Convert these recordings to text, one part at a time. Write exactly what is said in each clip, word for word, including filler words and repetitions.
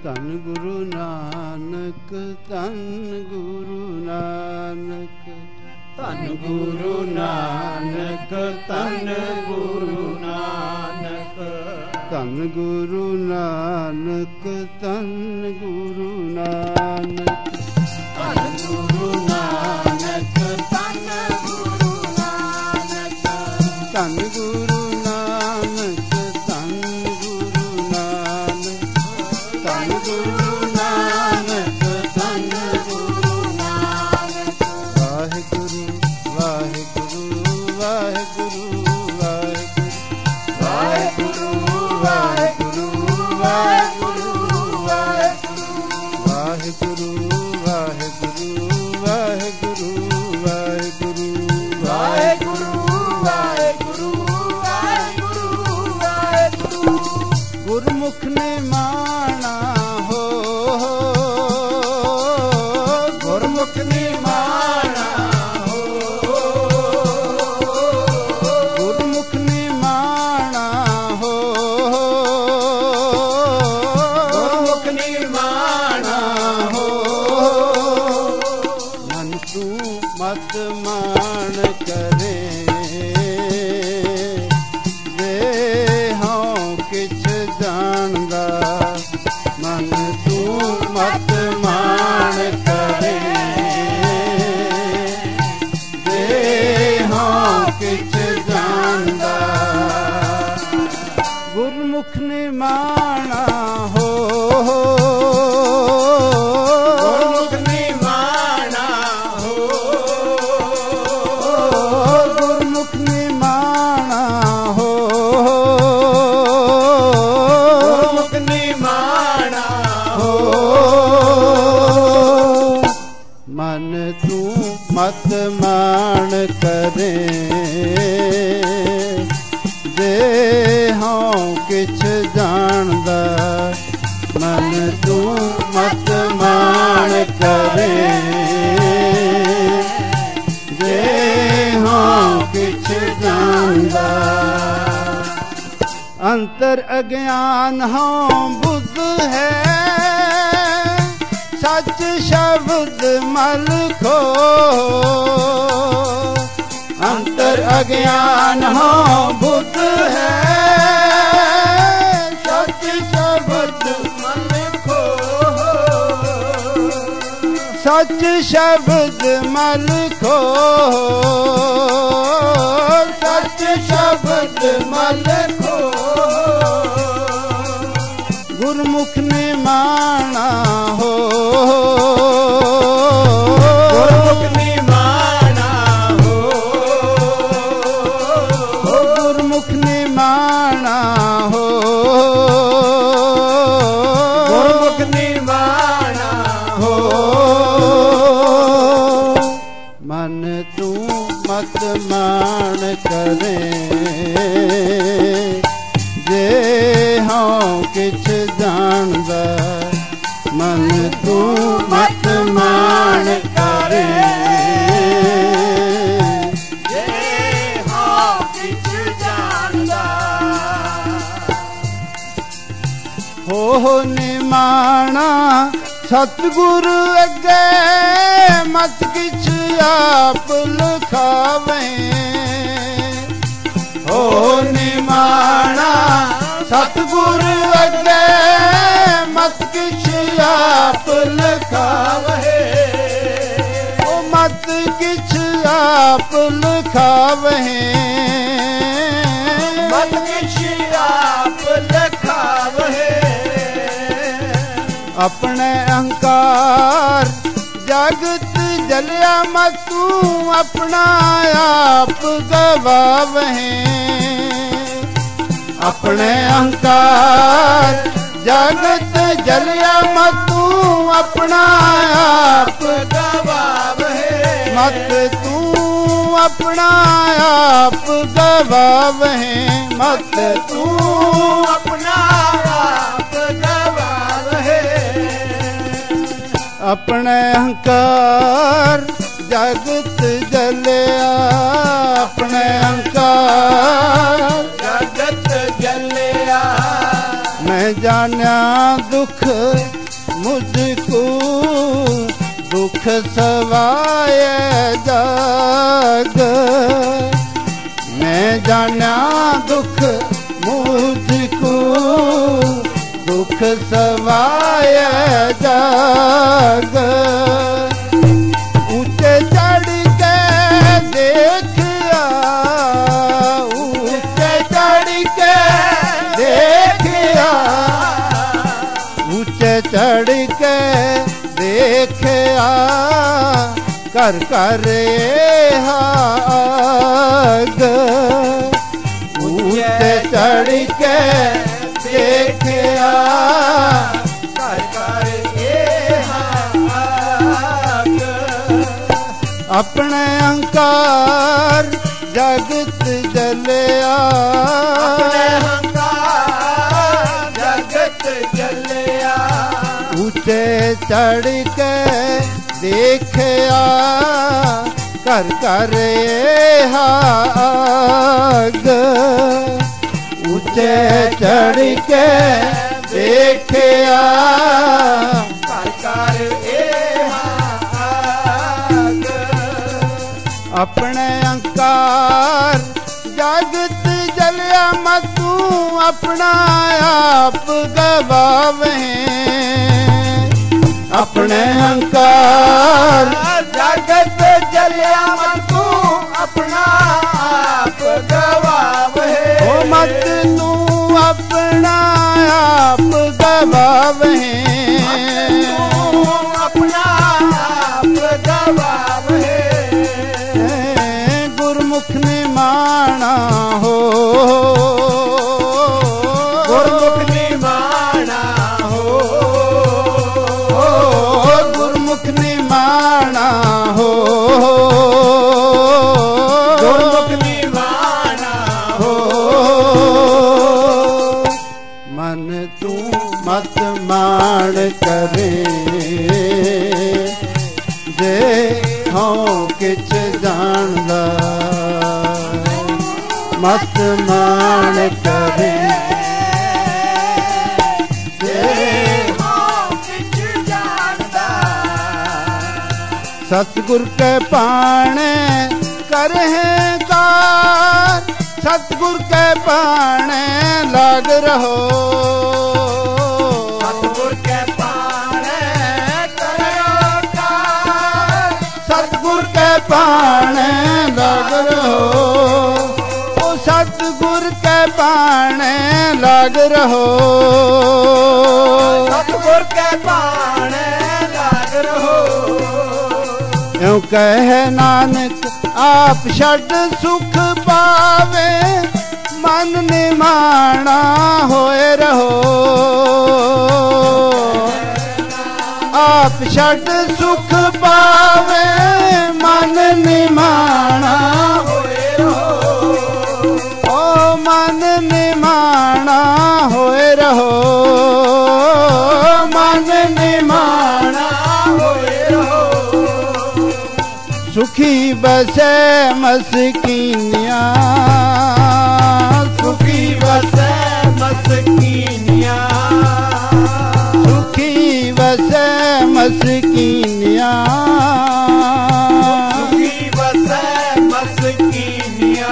ਧੰਨ ਗੁਰੂ ਨਾਨਕ, ਧੰਨ ਗੁਰੂ ਨਾਨਕ, ਧੰਨ ਗੁਰੂ ਨਾਨਕ, ਧੰਨ ਗੁਰੂ ਨਾਨਕ, ਧੰਨ ਗੁਰੂ ਨਾਨਕ, ਧੰਨ ਗੁਰੂ ਨਾਨਕ, ਧੰਨ ਗੁਰੂ ਨਾਨਕ, ਧੰਨ ਗੁਰੂ ਨਾਨਕ, ਧੰਨ ਗੁਰੂ ਨਾਨਕ, ਧੰਨ ਗੁਰੂ ਨਾਨਕ, ਧੰਨ ਗੁਰੂ ਨਾਨਕ, ਧੰਨ ਗੁਰੂ ਨਾਨਕ। ਵਾਹਿਗੁਰੂ ਵਾਹਿਗੁਰੂ ਵਾਹਿਗੁਰੂ ਵਾਹਿਗੁਰੂ ਵਾਹਿਗੁਰੂ ਵਾਹਿਗੁਰੂ ਵਾਹਿਗੁਰੂ ਵਾਹਿਗੁਰੂ ਵਾਹਿਗੁਰੂ ਵਾਹਿਗੁਰੂ ਵਾਹਿਗੁਰੂ ਵਾਹਿਗੁਰੂ ਵਾਹਿਗੁਰੂ ਵਾਹਿਗੁਰੂ। ਗੁਰਮੁਖ ਨੇ ਮਾਣਾ ਹੋ, ਗੁਰਮੁਖ ਨੇ ਮਾਣਾ ਹੋ, ਗੁਰਮੁਖ ਨੇ ਮਾਣਾ ਹੋ, ਗੁਰਮੁਖ ਨੇ ਮਾਣਾ ਹੋ। ਮਨ ਤੂੰ ਮਤ ਮਾਣ ਕਰੇ, ਦੇ ਹਉ ਕਿਛ ਜਾਣਦਾ। ਮਨ ਤੂੰ ਮਤ ਮਾਣ ਕਰੇ, ਦੇ ਹਉ ਕਿਛ ਜਾਣਦਾ। ਗੁਰਮੁਖ ਨੇ ਮਾਣਾ ਹੋ, ਗੁਰਮੁਖ ਨੇ ਮਾਣਾ ਹੋ, ਗੁਰਮੁਖ ਨੇ ਮਾਣਾ ਹੋ, ਗੁਰਮੁਖ ਨੇ ਮਾਣਾ ਹੋ। ਮਨ ਤੂੰ ਮਤ ਮਾਣ ਕਰੇ, ਦੇ ਹਉ ਕਿਛ ਜਾਣਦਾ। ਮਨ ਤੂੰ ਮਤ ਮਾਣ ਕਰੇ, ਦੇ ਹਉ ਕਿਛ ਜਾਣਦਾ। ਅੰਤਰ ਅਗਿਆਨ ਹਉ ਬੁੱਧ ਹੈ, ਸੱਚ ਸ਼ਬਦ ਮਲ ਖੋ। ਅੰਤਰ ਅਗਿਆਨ ਹਉ ਬੁੱਧ ਹੈ, ਸੱਚ ਸ਼ਬਦ ਮਨ ਖੋ, ਸੱਚ ਸ਼ਬਦ ਮਲ ਖੋ, ਸੱਚ ਸ਼ਬਦ ਮਲ ਖੋ। ਗੁਰਮੁਖ ਨੇ ਮਾਣਾ ਹੋ, ਗੁਰਮੁਖ ਨੇ ਮਾਣਾ ਹੋ, ਗੁਰਮੁਖ ਨੇ ਮਾਣਾ ਹੋ, ਗੁਰਮੁਖ ਨੇ ਮਾਣਾ ਹੋ। ਮਨ ਤੂੰ ਮਤ ਮਾਣ ਕਰੇ, ਜੇ ਹਉ ਕਿਛ ਜਾਣਦਾ। ਮਨ ਤੂੰ ਮਤ ਮਾਣ ਕਰੇ, ਜੇ ਹਉ ਕਿਛ ਜਾਣਦਾ। ਹੋ ਨਿਮਾਣਾ ਸਤਿਗੁਰ ਅੱਗੇ, ਮਤ ਕਿਛ ਆਪ ਲਿਖਾਵੇਂ। ਹੋ ਨਿਮਾਣਾ ਸਤਿਗੁਰ ਅੱਗੇ, ਮਤ ਕਿਛ ਆਪ ਲਿਖਾਵੇ। ਉਹ ਮਤ ਕਿਛ ਆਪ ਲਿਖਾਵੇ, ਮਤ ਕਿਛ ਆਪ ਲਿਖਾਵੇ। ਆਪਣੇ ਅਹੰਕਾਰ ਜਗਤ ਜਲਿਆ, ਮਤ ਤੂੰ ਆਪਣਾ ਆਪ ਗਵਾਵੇ। ਆਪਣੇ ਅਹੰਕਾਰ ਜਗਤ ਜਲਿਆ, ਮਤ ਤੂੰ ਆਪਣਾ ਆਪ ਗਵਾਵੇ। ਮਤ ਤੂੰ ਆਪਣਾ ਆਪ ਗਵਾਵੇ। ਮਤ ਤੂੰ ਆਪਣਾ ਆਪ ਗਵਾਵੇ। ਆਪਣੇ ਅਹੰਕਾਰ ਜਗਤ ਜਲਿਆ, ਆਪਣੇ ਅਹੰਕਾਰ ਜਗਤ ਜਲਿਆ। ਮੈਂ मैं जान्या दुख मुझको दुख सवाय जग। मैं जान्या दुख मुझको दुख सवाय जग। ऊंचे चढ़ के देखिया ऊंचे चढ़ के देखिया ऊंचे चढ़ के देखिया कर कर हाग। ऊंचे चढ़ के देखिया कर कर हाग। अपने अहंकार जगत जलिया अपने अहंकार जगत जलिया। ऊंचे चढ़ के देखिया कर कर हाग। ऊंचे चढ़ के देखिया कर कर हाग। अपने अहंकार जगत जलिया मतू अपना आप गवावे। अपने अहंकार जगत जलिया तू अपना आप गवावे। ओ मत तू अपना आप गवावे। तू अपना आप गवावे। गुरमुख ने माना हो गुरमुख ने माना हो गुरमुख ने माना हो गुरमुख ने माना हो। मन तू मत मान करे जे हों किछ जानदा। मत मान करे सतगुर के पाने करहे कार। सतगुर के पाने लाग रहो सतगुर के पाने करो कार। सतगुर के पाने लाग रहो ओ सतगुर के पाने लाग रहो। सतगुर के पाने लाग रहो। यूं कहे नानक आप छड़ सुख पावे। मन निमाना होए रहो आप छड़ सुख पावे। मन निमाना होए रहो ओ मन निमाना होए रहो। मन निमाना होए रहो। सुखी बसे मस्कीनिया सुखी बसे मस्कीनिया। सुखी बसे मस्कीनिया। सुखी बसे मस्कीनिया।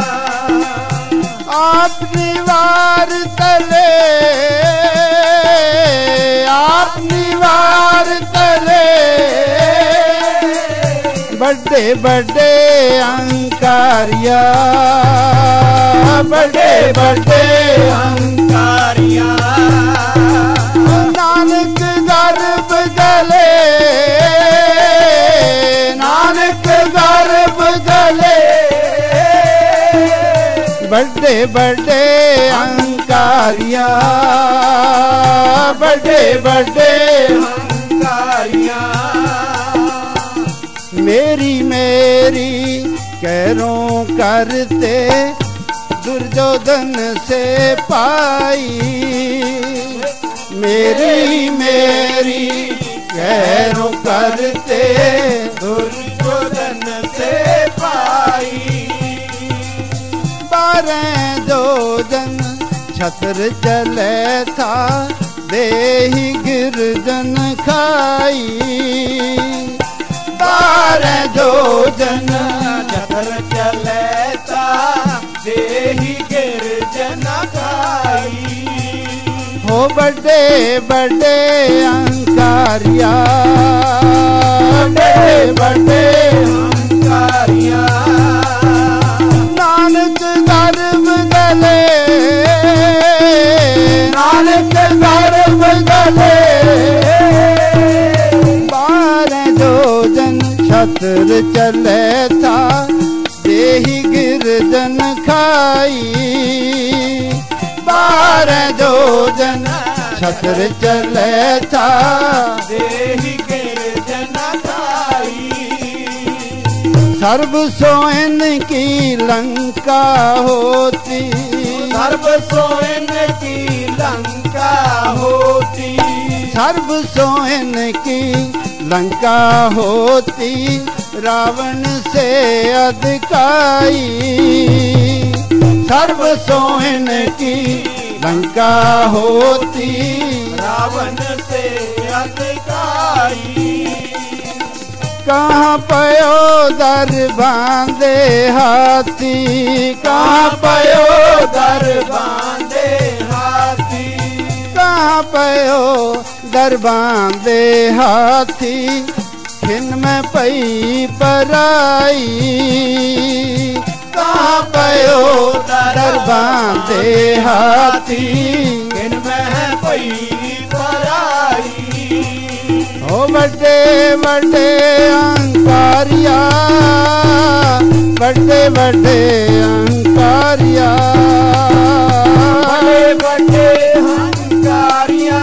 आप निवार तले आप निवार तले बड़े बड़े अहंकारिया। बड़े बड़े अहंकारिया। नानक गर्भ गले नानक गर्भ गले बड़े बड़े अहंकारिया। बड़े बड़े अहंकारिया। मेरी मेरी कैरों करते दुर्योधन से पाई। मेरी मेरी कैरों करते दुर्योधन से पाई। बारह जोजन छत्र चले था देहि गिरजन खाई। बारह जोजन छत्र चले ता देहि गिरजन खाई। हो बड़े बड़े अहंकारिया, बड़े बड़े अहंकारिया। नानक गर्भ गले, नानक गर्भ गले। बारह जोजन छत्र चले था देहि गिरजन खाई। बारह जोजन छत्र चले था देहि गिरजन खाई। सर्व सोइन की लंका होती, सर्व सोइन की लंका होती। सर्व सोइन की लंका होती, रावण से अधिकाई। सर्व सोइन की लंका होती, रावण से अधिकाई। कहाँ पयो दर बांधे हाथी, कहाँ पयो दर बांधे हाथी। कहाँ पयो दर बांधे हाथी, खिन में पई पराई। कहाँ पयो दर बांधे हाथी, खिन में पई पराई। ओ बड़े बड़े अहंकारिया, बड़े बड़े अहंकारिया। बड़े बड़े अहंकारिया,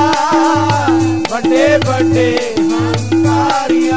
बड़े बड़े अहंकारिया।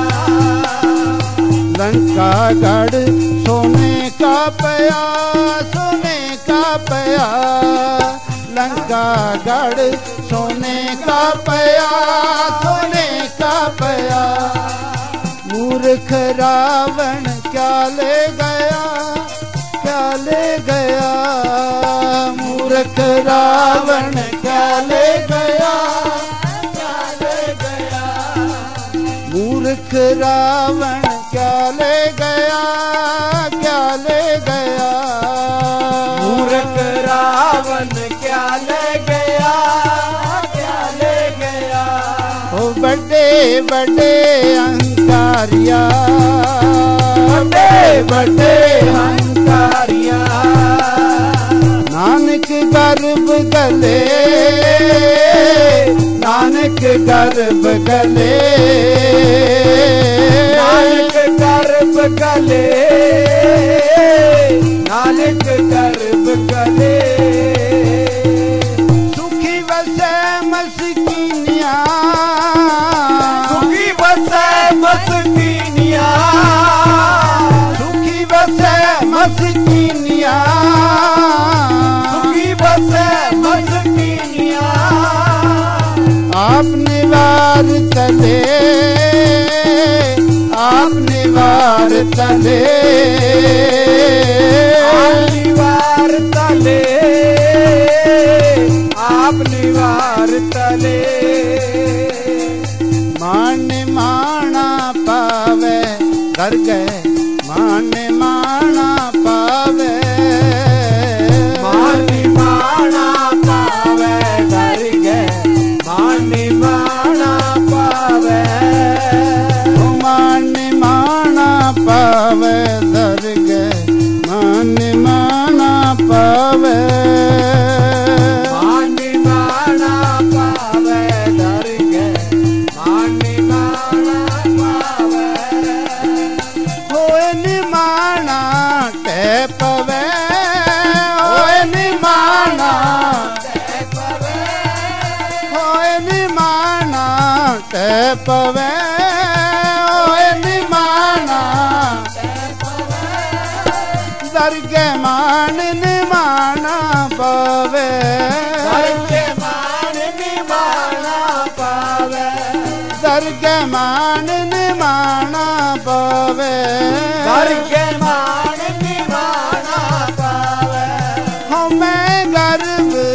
लंका गढ़ सोने का पया, सोने का पया। लंका गढ़ सोने का पया, सोने का पया। मूर्ख रावण क्या ले गया, क्या ले गया। मूर्ख रावण क्या ले गया, क्या ले गया। मूर्ख रावण क्या ले गया, क्या ले गया। मूर्ख रावण क्या ले गया, क्या ले गया। ओ बड़े बड़े अहंकारिया, बड़े बड़े अहंकारिया। नानक गर्भ गले, नानक गर्भ गले। नानक गर्भ गले, नानक गर्भ गले। सुखी बसे मस्किनिया, सुखी बसे मस्किनिया। सुखी बसे मस्किनिया। सुखी बसे मस्किनिया। आपने वार तले, आपने वार तले। आपनी वार तले, आपनी वार तले। मान माना पावे डर गए, मान माना पावे। मानी माना पावे डर गए, मानी माना पावे। मान माना पावे डर गए, मान माना पावे। मानी माना पावे डर गए, मानी माना पावे। होए निमाना टे पवे, होए निमाना ते पवे। होए निमाना टे पवे, होए निमाना दरगे मान निमाना पवे। दरगे मान निमाना पावे। दरगे मान निमाना पवे। दरगे मान निमाना पावे। हमें गर्व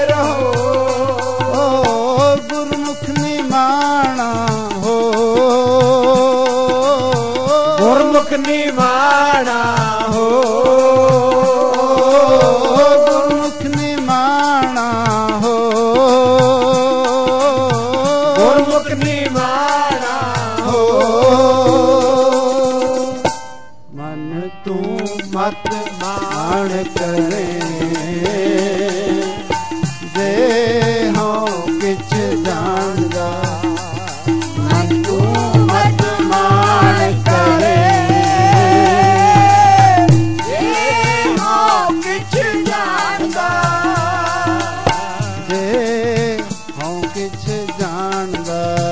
हों किछ जानदा तू मत मान करे जे हो किछ जानदा जे हों किछ जानदा